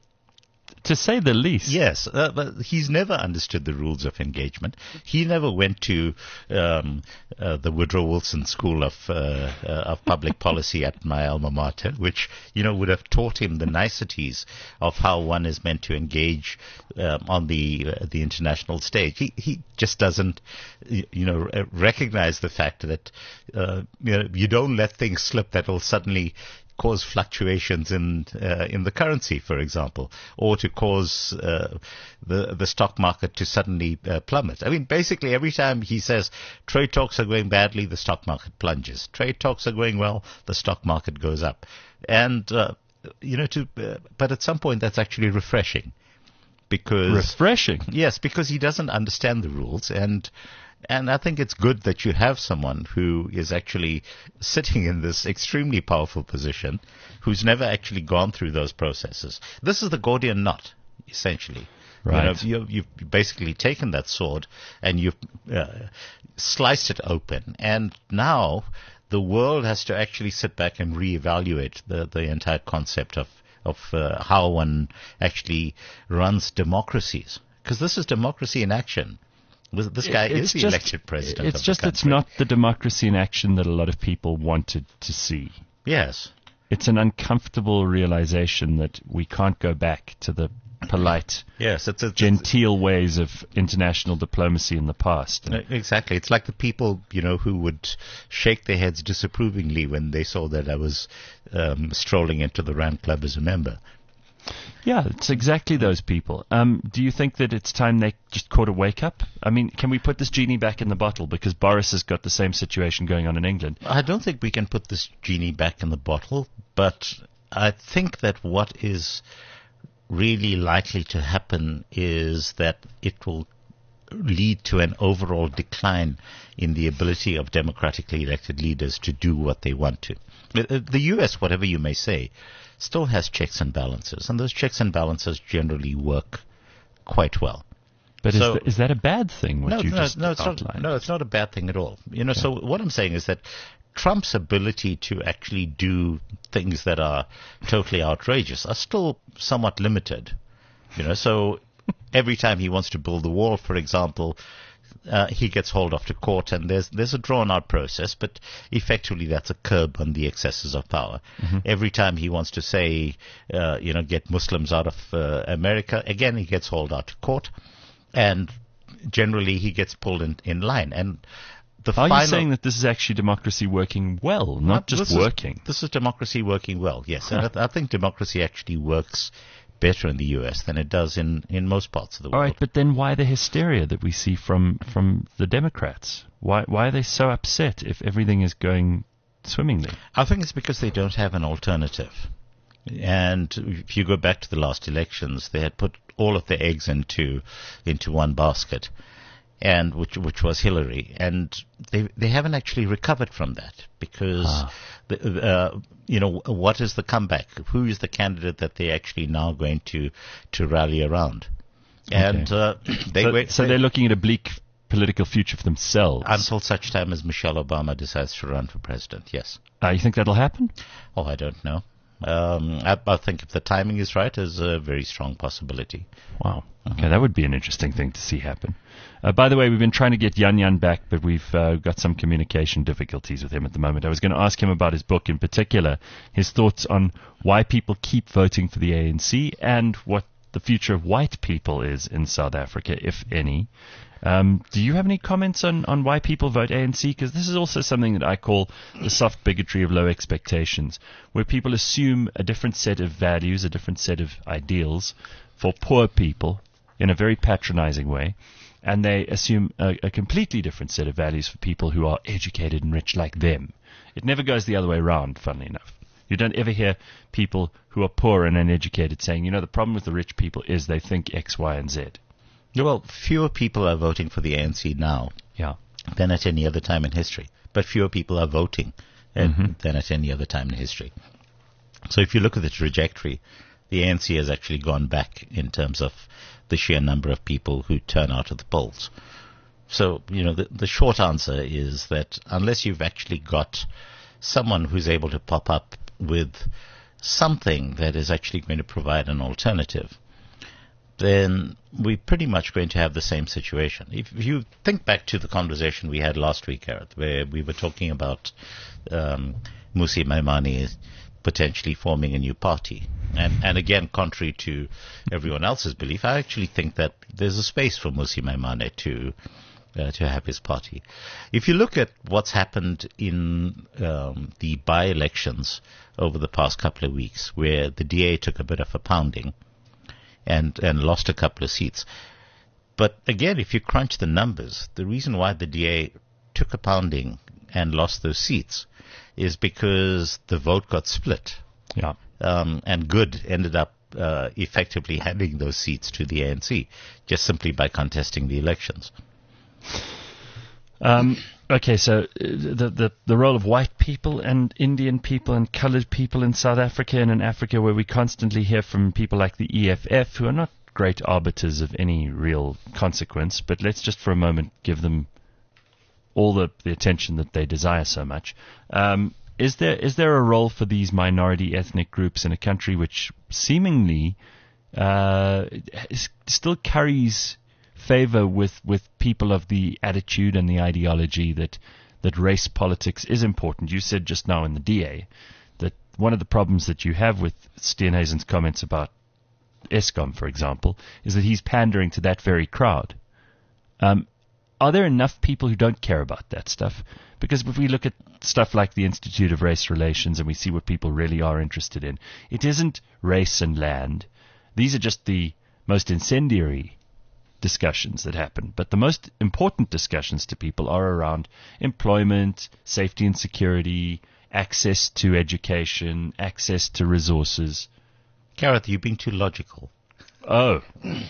To say the least. Yes, uh, but he's never understood the rules of engagement. He never went to um, uh, the Woodrow Wilson School of uh, uh, of Public Policy at my alma mater, which you know would have taught him the niceties of how one is meant to engage um, on the uh, the international stage. He he just doesn't you know recognize the fact that uh, you know you don't let things slip that will suddenly cause fluctuations in uh, in the currency, for example, or to cause uh, the the stock market to suddenly uh, plummet. I mean, basically, every time he says trade talks are going badly, the stock market plunges. Trade talks are going well, the stock market goes up. And uh, you know, to uh, but at some point, that's actually refreshing, because refreshing. Yes, because he doesn't understand the rules. and. And I think it's good that you have someone who is actually sitting in this extremely powerful position, who's never actually gone through those processes. This is the Gordian knot, essentially. Right. You know, you, you've basically taken that sword and you've uh, sliced it open. And now the world has to actually sit back and reevaluate the, the entire concept of, of uh, how one actually runs democracies. Because this is democracy in action. This guy It's is the just- elected president It's of the just it's country. not the democracy in action that a lot of people wanted to see. Yes. It's an uncomfortable realization that we can't go back to the polite, Yes, it's a genteel ways of international diplomacy in the past. No, exactly. It's like the people, you know, who would shake their heads disapprovingly when they saw that I was um, strolling into the Rand Club as a member. Yeah, it's exactly those people. Um, do you think that it's time they just caught a wake up? I mean, can we put this genie back in the bottle? Because Boris has got the same situation going on in England. I don't think we can put this genie back in the bottle, but I think that what is really likely to happen is that it will lead to an overall decline in the ability of democratically elected leaders to do what they want to. The U S, whatever you may say, still has checks and balances, and those checks and balances generally work quite well. But So- is, th- is that a bad thing, what No, you no, just no, it's outlined? not. No, it's not a bad thing at all. You know, so what I'm saying is that Trump's ability to actually do things that are totally outrageous are still somewhat limited. You know, so every time he wants to build the wall, for example, uh, he gets hauled off to court, and there's there's a drawn-out process, but effectively that's a curb on the excesses of power. Mm-hmm. Every time he wants to say, uh, you know, get Muslims out of uh, America, again he gets hauled out to court, and generally he gets pulled in, in line. And the Are final, you saying that this is actually democracy working well, not Well, just this is- working? This is democracy working well, yes. And I, th- I think democracy actually works better in the U S than it does in, in most parts of the All world. right, but then why the hysteria that we see from, from the Democrats? Why why are they so upset if everything is going swimmingly? I think it's because they don't have an alternative. And if you go back to the last elections, they had put all of their eggs into into one basket, and which which was Hillary, and they they haven't actually recovered from that because Ah. the, uh, you know what is the comeback? Who is the candidate that they're actually now going to to rally around? And uh, they so, wait so they- they're looking at a bleak political future for themselves. until such time as Michelle Obama decides to run for president. Yes. Uh, you think that'll happen? Oh, I don't know. Um, I, I think if the timing is right, there's a very strong possibility. Wow. Okay, that would be an interesting thing to see happen. Uh, by the way, we've been trying to get Yan Yan back, but we've uh, got some communication difficulties with him at the moment. I was going to ask him about his book, in particular, his thoughts on why people keep voting for the A N C and what the future of white people is in South Africa, if any. Um, do you have any comments on, on why people vote A N C? Because this is also something that I call the soft bigotry of low expectations, where people assume a different set of values, a different set of ideals for poor people in a very patronizing way, and they assume a, a completely different set of values for people who are educated and rich like them. It never goes the other way around, funnily enough. You don't ever hear people who are poor and uneducated saying, you know, the problem with the rich people is they think X, Y, and Z. Well, fewer people are voting for the A N C now Yeah. than at any other time in history. But fewer people are voting uh, Mm-hmm. than at any other time in history. So if you look at the trajectory, the A N C has actually gone back in terms of the sheer number of people who turn out at the polls. So, you know, the, the short answer is that unless you've actually got someone who's able to pop up with something that is actually going to provide an alternative, then we're pretty much going to have the same situation. If you think back to the conversation we had last week, Gareth, where we were talking about um, Mmusi Maimane potentially forming a new party. And, and again, contrary to everyone else's belief, I actually think that there's a space for Mmusi Maimane to uh, to have his party. If you look at what's happened in um, the by-elections over the past couple of weeks, where the D A took a bit of a pounding, and and lost a couple of seats. But again, if you crunch the numbers, the reason why the D A took a pounding and lost those seats is because the vote got split. Yeah. Um, and Good ended up uh, effectively handing those seats to the A N C, just simply by contesting the elections. Um, okay, so uh, the, the the role of white people and Indian people and colored people in South Africa, and in Africa where we constantly hear from people like the E F F, who are not great arbiters of any real consequence, but let's just for a moment give them all the, the attention that they desire so much. Um, is there is there a role for these minority ethnic groups in a country which seemingly uh, is, still carries favor with, with people of the attitude and the ideology that that race politics is important? You said just now in the D A that one of the problems that you have with Steenhuisen's comments about Eskom, for example, is that he's pandering to that very crowd. Um, are there enough people who don't care about that stuff? Because if we look at stuff like the Institute of Race Relations and we see what people really are interested in, it isn't race and land. These are just the most incendiary discussions that happen. But the most important discussions to people are around employment, safety and security, access to education, access to resources. Gareth, you've been too logical. Oh.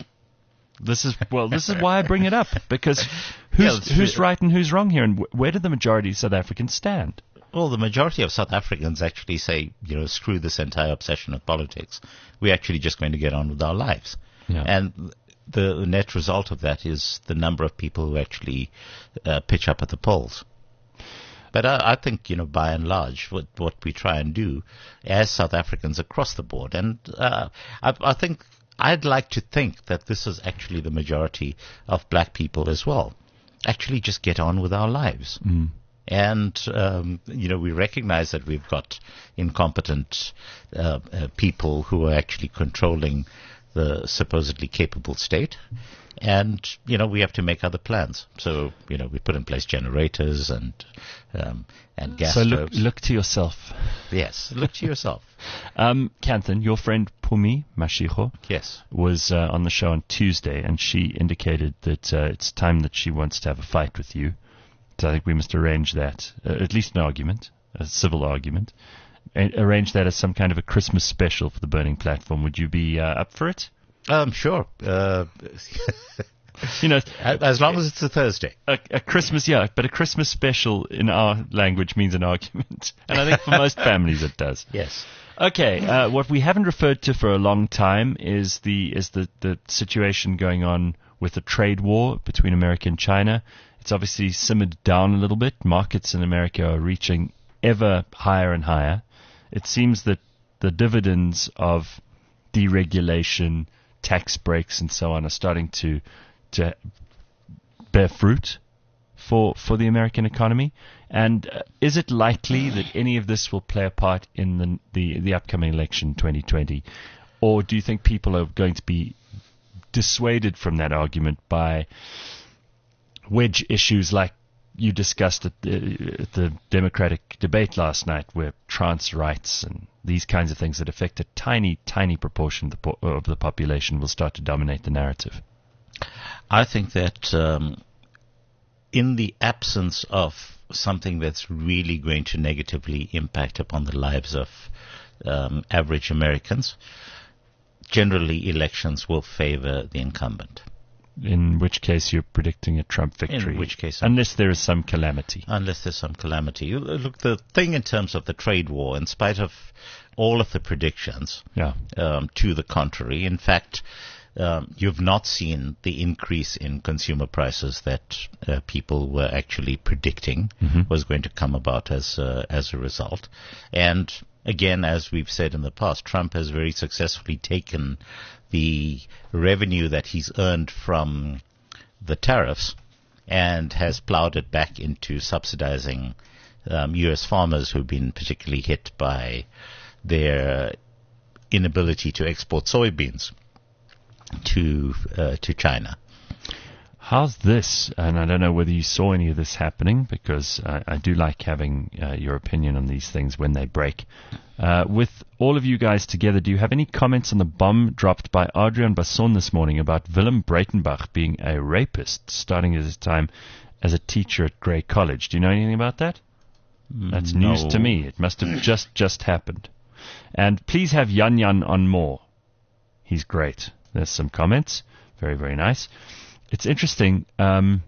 This is, well, this is why I bring it up, because who's, Yeah, who's true. right and who's wrong here, and wh- where do the majority of South Africans stand? Well, the majority of South Africans actually say, you know, screw this entire obsession with politics. We're actually just going to get on with our lives. Yeah. And the net result of that is the number of people who actually uh, pitch up at the polls. But I, I think, you know, by and large, what, what we try and do as South Africans across the board, and uh, I, I think I'd like to think that this is actually the majority of black people as well, actually just get on with our lives. Mm. And, um, you know, we recognize that we've got incompetent uh, uh, people who are actually controlling the supposedly capable state. And, you know, we have to make other plans. So, you know, we put in place generators and um, and gas So look, stoves. look to yourself. Yes, look to yourself. Um, Kanthan, your friend Pumi Mashiko Yes. was uh, on the show on Tuesday, and she indicated that uh, it's time that she wants to have a fight with you. So I think we must arrange that, uh, at least an argument, a civil argument. A- arrange that as some kind of a Christmas special for the Burning Platform. Would you be uh, up for it? Um, sure. Uh, You know, as long as it's a Thursday. a, a Christmas, yeah, but a Christmas special in our language means an argument. And I think for most families it does. Yes. Okay, uh, what we haven't referred to for a long time is the is the, the situation going on with the trade war between America and China. It's obviously simmered down a little bit. Markets in America are reaching ever higher and higher. It seems that the dividends of deregulation, tax breaks, and so on are starting to to bear fruit for for the American economy? And uh, is it likely that any of this will play a part in the the, the upcoming election twenty twenty? Or do you think people are going to be dissuaded from that argument by wedge issues like you discussed at the, at the Democratic debate last night, where trans rights and these kinds of things that affect a tiny, tiny proportion of the, po- of the population will start to dominate the narrative? I think that um, in the absence of something that's really going to negatively impact upon the lives of um, average Americans, generally elections will favor the incumbent. In which case you're predicting a Trump victory. In which case, unless there is some calamity. Unless there's some calamity. You look, the thing in terms of the trade war, in spite of all of the predictions, yeah. um, to the contrary, in fact, um, you've not seen the increase in consumer prices that uh, people were actually predicting mm-hmm. was going to come about as uh, as a result. And again, as we've said in the past, Trump has very successfully taken the revenue that he's earned from the tariffs and has plowed it back into subsidizing um, U S farmers who've been particularly hit by their inability to export soybeans to uh, to China. How's this? And I don't know whether you saw any of this happening, because I, I do like having uh, your opinion on these things when they break. Uh, with all of you guys together, do you have any comments on the bomb dropped by Adrian Basson this morning about Willem Breitenbach being a rapist, starting his time as a teacher at Grey College? Do you know anything about that? That's no. news to me. It must have just, just happened. And please have Yan Yan on more. He's great. There's some comments. Very, very nice. It's interesting. Um,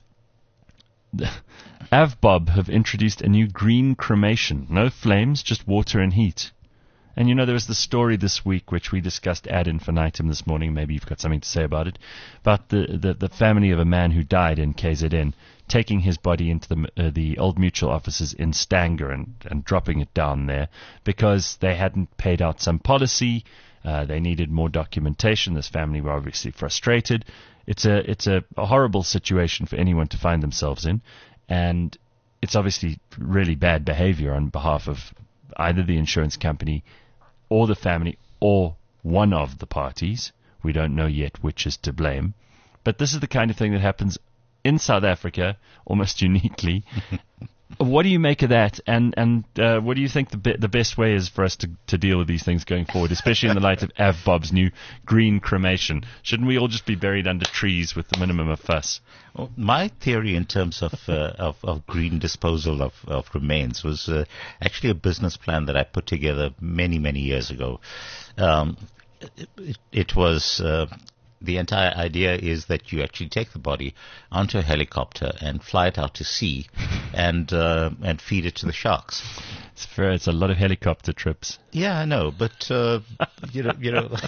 Avbob have introduced a new green cremation. No flames, just water and heat. And you know, there was the story this week, which we discussed ad infinitum this morning. Maybe you've got something to say about it. About the, the, the family of a man who died in K Z N, taking his body into the uh, the Old Mutual offices in Stanger and, and dropping it down there because they hadn't paid out some policy. Uh, they needed more documentation. This family were obviously frustrated. It's a it's a, a horrible situation for anyone to find themselves in, and it's obviously really bad behavior on behalf of either the insurance company or the family or one of the parties. We don't know yet which is to blame. But this is the kind of thing that happens in South Africa, almost uniquely. What do you make of that, and and uh, what do you think the be- the best way is for us to, to deal with these things going forward, especially in the light of Avbob's new green cremation? Shouldn't we all just be buried under trees with the minimum of fuss? Well, my theory in terms of uh, of, of green disposal of, of remains was uh, actually a business plan that I put together many, many years ago. Um, it, it was... Uh, The entire idea is that you actually take the body onto a helicopter and fly it out to sea and uh, and feed it to the sharks. It's fair. It's a lot of helicopter trips. Yeah, I know, but uh, you know, you know,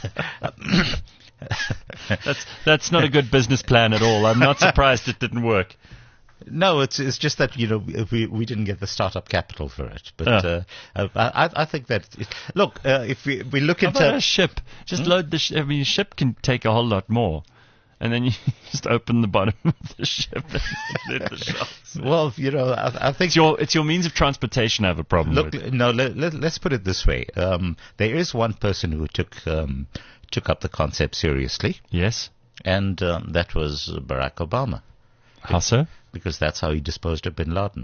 that's that's not a good business plan at all. I'm not surprised it didn't work. No, it's it's just that, you know, we we didn't get the startup capital for it. But uh. Uh, I I think that it, look, uh, if we we look How into about a ship, just hmm? load the. Sh- I mean, a ship can take a whole lot more, and then you just open the bottom of the ship and let the sharks. Well, you know, I, I think it's your it's your means of transportation I have a problem look, with. No, let, let, let's put it this way. Um, there is one person who took um, took up the concept seriously. Yes, and um, that was Barack Obama. How so? Because that's how he disposed of bin Laden.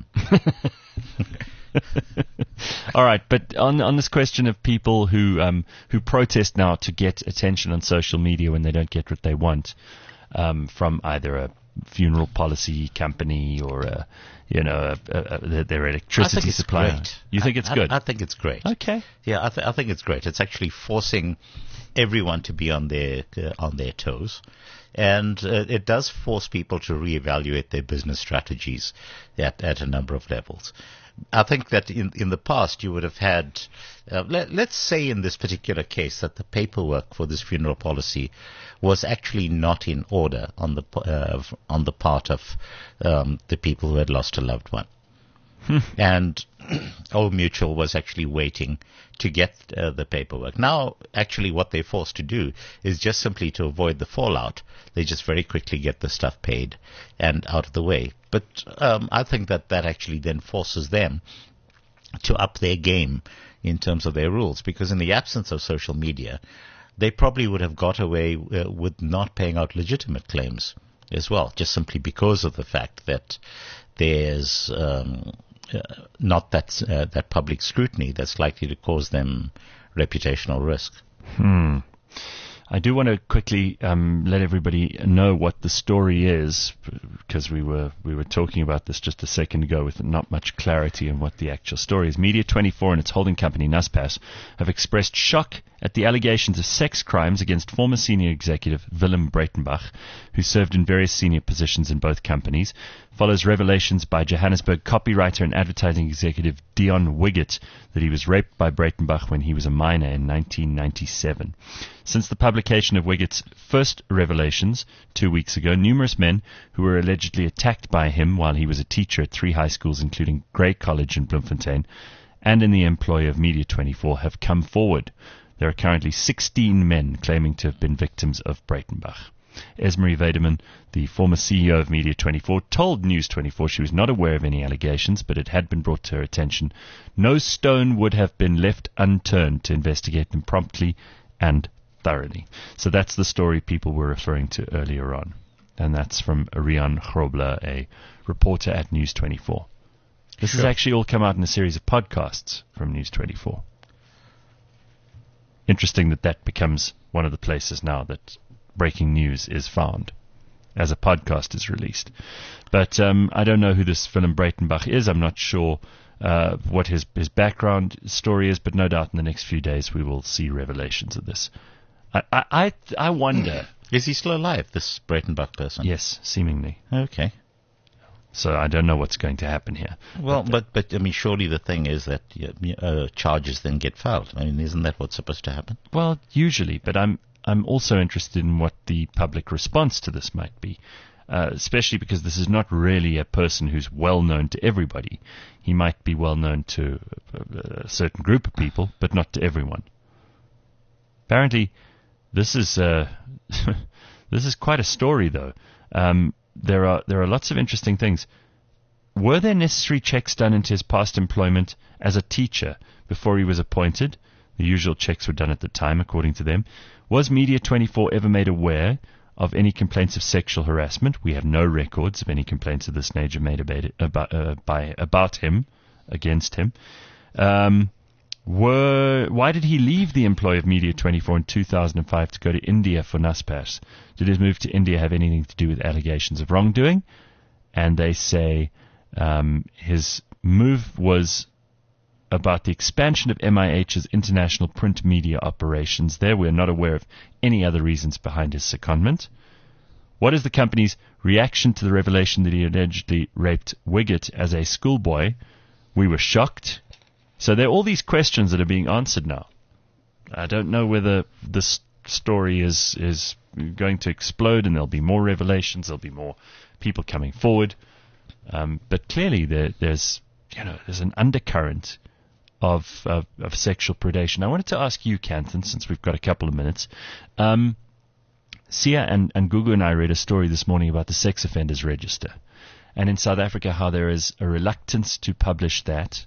All right, but on on this question of people who um, who protest now to get attention on social media when they don't get what they want um, from either a funeral policy company or a, you know a, a, a, their electricity supplier. Great. You think I, it's good? I, I think it's great. Okay. Yeah, I, th- I think it's great. It's actually forcing everyone to be on their uh, on their toes. And uh, it does force people to reevaluate their business strategies at, at a number of levels. I think that in, in the past you would have had, uh, let, let's say in this particular case that the paperwork for this funeral policy was actually not in order on the uh, on the part of um, the people who had lost a loved one. and Old Mutual was actually waiting to get uh, the paperwork. Now, actually, what they're forced to do is just simply to avoid the fallout. They just very quickly get the stuff paid and out of the way. But um, I think that that actually then forces them to up their game in terms of their rules, because in the absence of social media, they probably would have got away uh, with not paying out legitimate claims as well, just simply because of the fact that there's um, uh, not that uh, that public scrutiny that's likely to cause them reputational risk. Hmm. I do want to quickly um, let everybody know what the story is, because we were we were talking about this just a second ago with not much clarity on what the actual story is. Media twenty-four and its holding company Naspers have expressed shock at the allegations of sex crimes against former senior executive Willem Breitenbach, who served in various senior positions in both companies, follows revelations by Johannesburg copywriter and advertising executive Dion Wiggett that he was raped by Breitenbach when he was a minor in nineteen ninety-seven. Since the publication of Wiggett's first revelations two weeks ago, numerous men who were allegedly attacked by him while he was a teacher at three high schools, including Grey College in Bloemfontein, and in the employ of Media twenty-four, have come forward. There are currently sixteen men claiming to have been victims of Breitenbach. Esmery Vederman, the former C E O of Media twenty-four, told News twenty-four she was not aware of any allegations, but it had been brought to her attention. No stone would have been left unturned to investigate them promptly and thoroughly. So that's the story people were referring to earlier on. And that's from Rian Grobler, a reporter at News twenty-four. This Sure. has actually all come out in a series of podcasts from News twenty-four. Interesting that that becomes one of the places now that breaking news is found, as a podcast is released. But um, I don't know who this Willem Breitenbach is. I'm not sure uh, what his, his background story is, but no doubt in the next few days we will see revelations of this. I I, I, I wonder... Is he still alive, this Breitenbach person? Yes, seemingly. Okay. So I don't know what's going to happen here. Well, but, but I mean, surely the thing is that uh, charges then get filed. I mean, isn't that what's supposed to happen? Well, usually, but I'm I'm also interested in what the public response to this might be, uh, especially because this is not really a person who's well known to everybody. He might be well known to a, a certain group of people, but not to everyone. Apparently, this is uh, this is quite a story, though. Um, there are there are lots of interesting things. Were there necessary checks done into his past employment as a teacher before he was appointed? The usual checks were done at the time, according to them. Was Media twenty-four ever made aware of any complaints of sexual harassment? We have no records of any complaints of this nature made about it, about, uh, by, about him, against him. Um, were why did he leave the employ of Media twenty-four in two thousand five to go to India for Naspers? Did his move to India have anything to do with allegations of wrongdoing? And they say um, his move was about the expansion of M I H's international print media operations there. We are not aware of any other reasons behind his secondment. What is the company's reaction to the revelation that he allegedly raped Wiggett as a schoolboy? We were shocked. So there are all these questions that are being answered now. I don't know whether this story is is going to explode and there'll be more revelations, there'll be more people coming forward. Um, but clearly there, there's you know there's an undercurrent of, of of sexual predation. I wanted to ask you, Canton, since we've got a couple of minutes. Um, Sia and, and Gugu and I read a story this morning about the Sex Offenders Register. And in South Africa, how there is a reluctance to publish that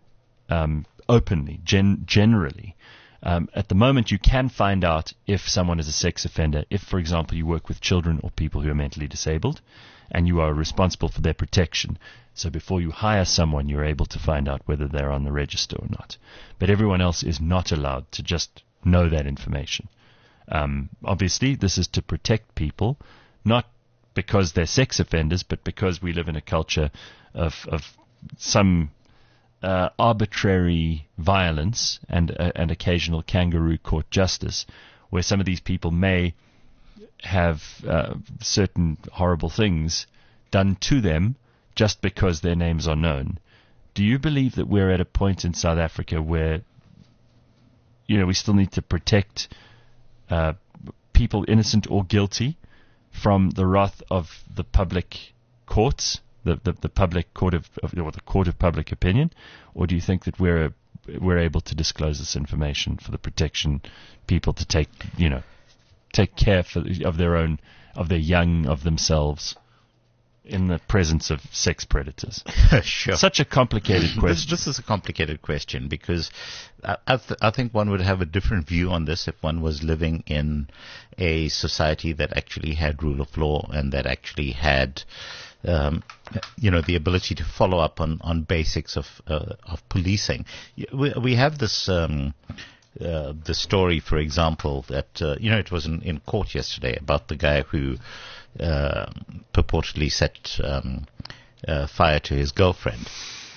um, openly, gen- generally. Um, at the moment, you can find out if someone is a sex offender, if, for example, you work with children or people who are mentally disabled, and you are responsible for their protection. So before you hire someone, you're able to find out whether they're on the register or not. But everyone else is not allowed to just know that information. Um, obviously, this is to protect people, not because they're sex offenders, but because we live in a culture of, of some uh, arbitrary violence and, uh, and occasional kangaroo court justice, where some of these people may have uh, certain horrible things done to them just because their names are known. Do you believe that we're at a point in South Africa where, you know, we still need to protect uh, people innocent or guilty from the wrath of the public courts, the, the, the public court of, of or the court of public opinion, or do you think that we're we're able to disclose this information for the protection people to take you know take care for, of their own of their young of themselves in the presence of sex predators? Sure. Such a complicated question. This, this is a complicated question because I, I, th- I think one would have a different view on this if one was living in a society that actually had rule of law and that actually had, um, you know, the ability to follow up on, on basics of uh, of policing. We, we have this. Um, Uh, the story, for example, that, uh, you know, it was in, in court yesterday about the guy who uh, purportedly set um, uh, fire to his girlfriend.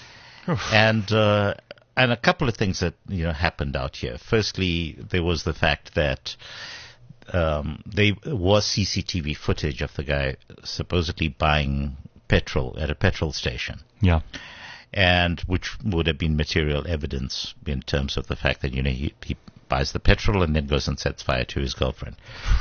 and uh, and a couple of things that, you know, happened out here. Firstly, there was the fact that um, there was C C T V footage of the guy supposedly buying petrol at a petrol station. Yeah. And which would have been material evidence in terms of the fact that, you know, he, he buys the petrol and then goes and sets fire to his girlfriend.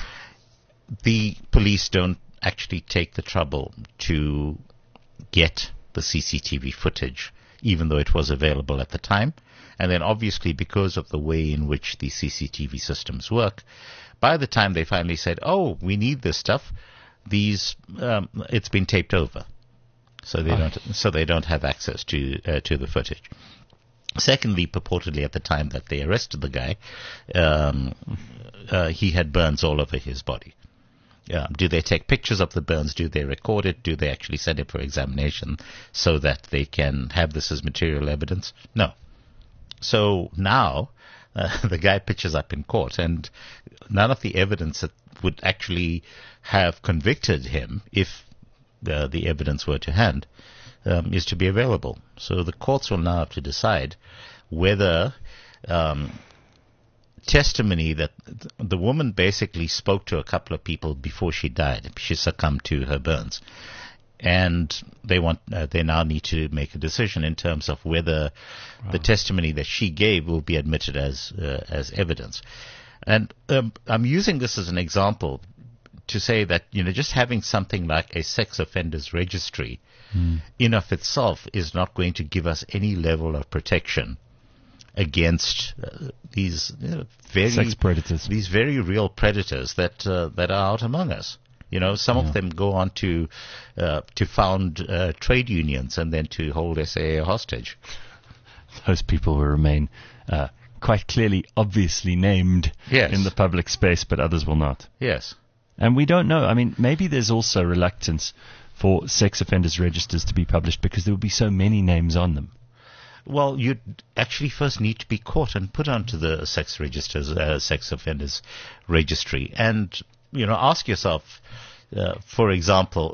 The police don't actually take the trouble to get the C C T V footage, even though it was available at the time. And then obviously because of the way in which the C C T V systems work, by the time they finally said, oh, we need this stuff, these um, it's been taped over. So they don't. So they don't have access to uh, to the footage. Secondly, purportedly at the time that they arrested the guy, um, uh, he had burns all over his body. Uh, do they take pictures of the burns? Do they record it? Do they actually send it for examination so that they can have this as material evidence? No. So now uh, the guy pitches up in court, and none of the evidence that would actually have convicted him if The, the evidence were to hand, um, is to be available. So the courts will now have to decide whether um, testimony that th- the woman basically spoke to a couple of people before she died. She succumbed to her burns. And they want uh, they now need to make a decision in terms of whether wow. the testimony that she gave will be admitted as uh, as evidence. And um, I'm using this as an example to say that, you know, just having something like a sex offenders registry mm. in of itself is not going to give us any level of protection against uh, these you know, very sex predators, these very real predators that uh, that are out among us. You know, some yeah. of them go on to uh, to found uh, trade unions and then to hold S A A hostage. Those people will remain uh, quite clearly, obviously named yes. in the public space, but others will not. Yes. And we don't know. I mean, maybe there's also reluctance for sex offenders registers to be published because there will be so many names on them. Well, you'd actually first need to be caught and put onto the sex registers, uh, sex offenders registry, and you know, ask yourself, uh, for example,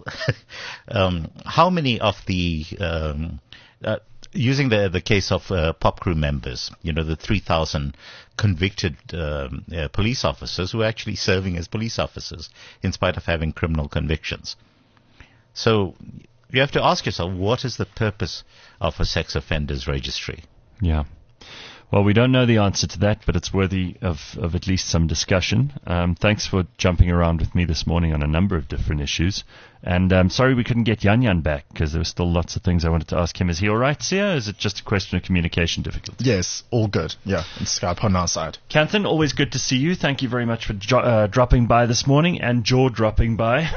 um, how many of the um, uh, using the the case of uh, pop crew members, you know, the three thousand convicted um, uh, police officers who are actually serving as police officers in spite of having criminal convictions. So you have to ask yourself, what is the purpose of a sex offenders registry? Yeah. Well, we don't know the answer to that, but it's worthy of, of at least some discussion. Um, thanks for jumping around with me this morning on a number of different issues. And I'm um, sorry we couldn't get Yan Yan back because there were still lots of things I wanted to ask him. Is he all right, Sia? Or is it just a question of communication difficulty? Yes, all good. Yeah, it's Skype on our side. Kanthan, always good to see you. Thank you very much for jo- uh, dropping by this morning and jaw dropping by.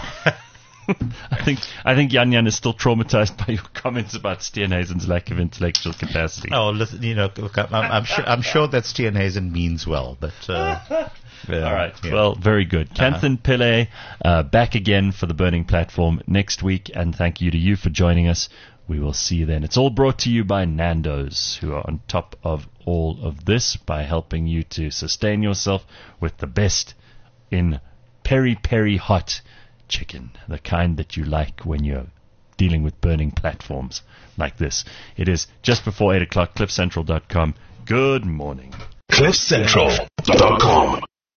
I think I think Yan Yan is still traumatized by your comments about Steenhuisen's lack of intellectual capacity. Oh, listen, you know, look, I'm, I'm sure I'm sure that Steenhuisen means well, but uh, yeah, all right. Yeah. Well, very good. Kanthan uh-huh. Pillay uh, back again for the Burning Platform next week, and thank you to you for joining us. We will see you then. It's all brought to you by Nando's, who are on top of all of this by helping you to sustain yourself with the best in peri peri hot chicken, the kind that you like when you're dealing with burning platforms like this. It is just before eight o'clock, cliff central dot com. Good morning. cliff central dot com